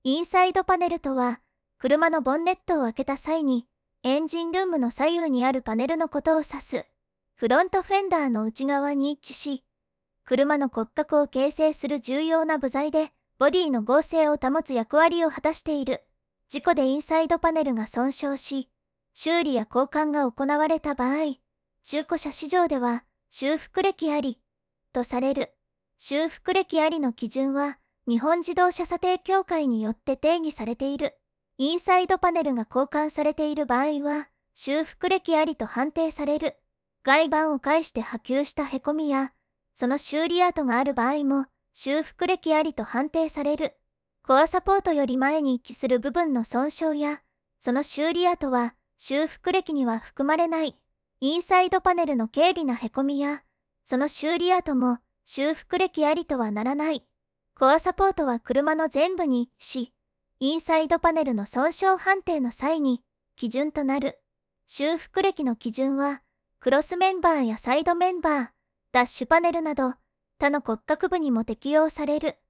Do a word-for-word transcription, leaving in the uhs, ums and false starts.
インサイドパネルとは、車のボンネットを開けた際に、エンジンルームの左右にあるパネルのことを指す。フロントフェンダーの内側に位置し、車の骨格を形成する重要な部材で、ボディの剛性を保つ役割を果たしている。事故でインサイドパネルが損傷し、修理や交換が行われた場合、中古車市場では修復歴ありとされる。修復歴ありの基準は日本自動車査定協会によって定義されている。インサイドパネルが交換されている場合は修復歴ありと判定される。外板を介して波及したへこみやその修理跡がある場合も修復歴ありと判定される。コアサポートより前に位置する部分の損傷やその修理跡は修復歴には含まれない。インサイドパネルの軽微なへこみやその修理跡も修復歴ありとはならない。コアサポートは車の全部にし、インサイドパネルの損傷判定の際に基準となる。修復歴の基準はクロスメンバーやサイドメンバー、ダッシュパネルなど他の骨格部にも適用される。